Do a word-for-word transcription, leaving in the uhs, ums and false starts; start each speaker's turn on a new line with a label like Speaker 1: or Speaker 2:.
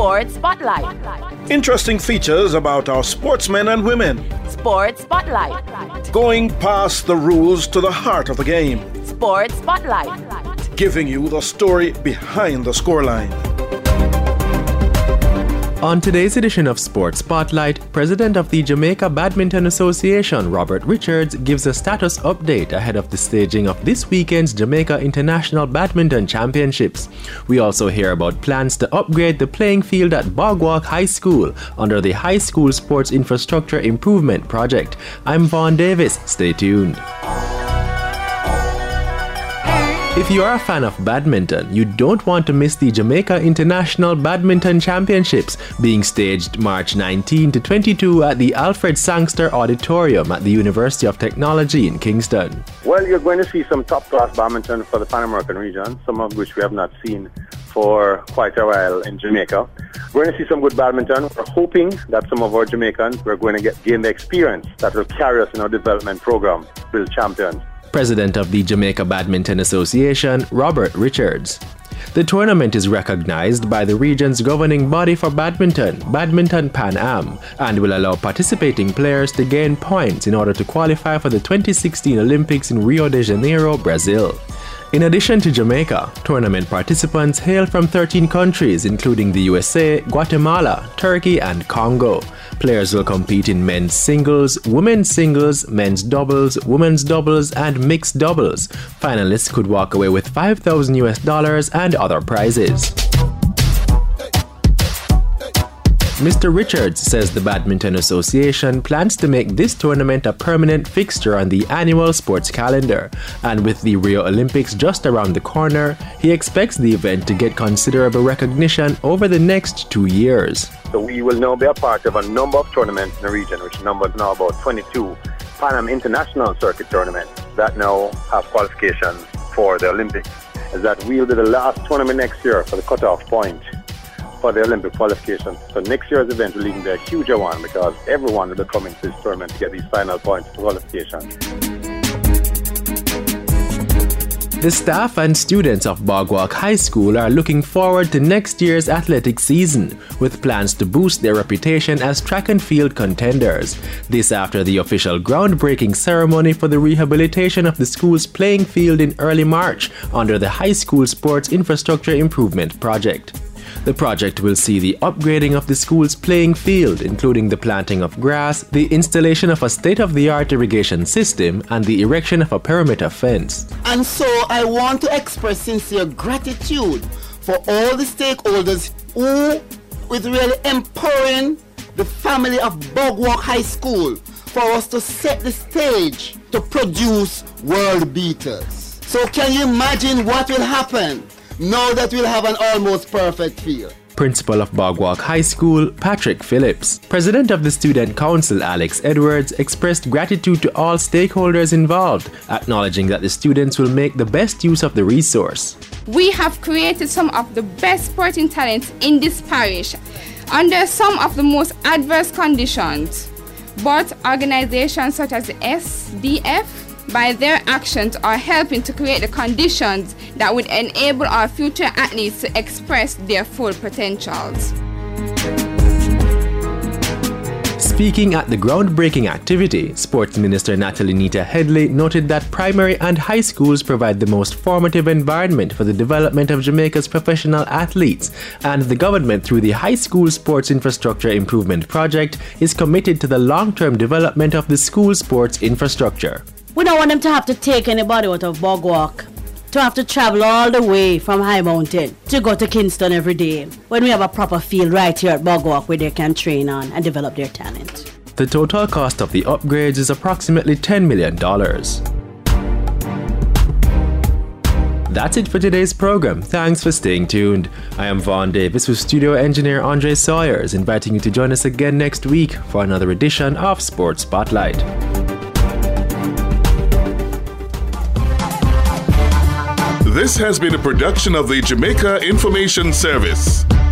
Speaker 1: Sports Spotlight.
Speaker 2: Interesting features about our sportsmen and women.
Speaker 1: Sports Spotlight.
Speaker 2: Going past the rules to the heart of the game.
Speaker 1: Sports Spotlight.
Speaker 2: Giving you the story behind the scoreline.
Speaker 3: On today's edition of Sports Spotlight, President of the Jamaica Badminton Association, Robert Richards, gives a status update ahead of the staging of this weekend's Jamaica International Badminton Championships. We also hear about plans to upgrade the playing field at Bogwalk High School under the High School Sports Infrastructure Improvement Project. I'm Vaughn Davis. Stay tuned. If you are a fan of badminton, you don't want to miss the Jamaica International Badminton Championships being staged March nineteenth to twenty-second at the Alfred Sangster Auditorium at the University of Technology in Kingston.
Speaker 4: Well, you're going to see some top-class badminton for the Pan American region, some of which we have not seen for quite a while in Jamaica. We're going to see some good badminton. We're hoping that some of our Jamaicans, we're going to get gain the experience that will carry us in our development program, build champions.
Speaker 3: President of the Jamaica Badminton Association, Robert Richards. The tournament is recognized by the region's governing body for badminton, Badminton Pan Am, and will allow participating players to gain points in order to qualify for the twenty sixteen Olympics in Rio de Janeiro, Brazil. In addition to Jamaica, tournament participants hail from thirteen countries including the U S A, Guatemala, Turkey, and Congo. Players will compete in men's singles, women's singles, men's doubles, women's doubles, and mixed doubles. Finalists could walk away with five thousand U S dollars and other prizes. Mister Richards says the Badminton Association plans to make this tournament a permanent fixture on the annual sports calendar, and with the Rio Olympics just around the corner, he expects the event to get considerable recognition over the next two years.
Speaker 4: So we will now be a part of a number of tournaments in the region, which numbers now about twenty-two Pan Am International Circuit tournaments that now have qualifications for the Olympics. Is that we'll be the last tournament next year for the cutoff point for the Olympic qualification. So next year's event will even be a huger one because everyone will be coming to this tournament to get these final points for qualification.
Speaker 3: The staff and students of Bogwalk High School are looking forward to next year's athletic season, with plans to boost their reputation as track and field contenders. This after the official groundbreaking ceremony for the rehabilitation of the school's playing field in early March under the High School Sports Infrastructure Improvement Project. The project will see the upgrading of the school's playing field, including the planting of grass, the installation of a state-of-the-art irrigation system, and the erection of a perimeter fence.
Speaker 5: And so I want to express sincere gratitude for all the stakeholders who is really empowering the family of Bogwalk High School for us to set the stage to produce world beaters. So can you imagine what will happen now that we'll have an almost perfect field?
Speaker 3: Principal of Bogwalk High School, Patrick Phillips. President of the Student Council, Alex Edwards, expressed gratitude to all stakeholders involved, acknowledging that the students will make the best use of the resource.
Speaker 6: We have created some of the best sporting talents in this parish under some of the most adverse conditions, but organizations such as the S D F, by their actions, are helping to create the conditions that would enable our future athletes to express their full potentials.
Speaker 3: Speaking at the groundbreaking activity, Sports Minister Natalie Nita Headley noted that primary and high schools provide the most formative environment for the development of Jamaica's professional athletes, and the government, through the High School Sports Infrastructure Improvement Project, is committed to the long-term development of the school sports infrastructure.
Speaker 7: We don't want them to have to take anybody out of Bogwalk, to have to travel all the way from High Mountain to go to Kingston every day, when we have a proper field right here at Bogwalk where they can train on and develop their talent.
Speaker 3: The total cost of the upgrades is approximately ten million dollars. That's it for today's program. Thanks for staying tuned. I am Vaughn Davis with studio engineer Andre Sawyers, inviting you to join us again next week for another edition of Sports Spotlight.
Speaker 8: This has been a production of the Jamaica Information Service.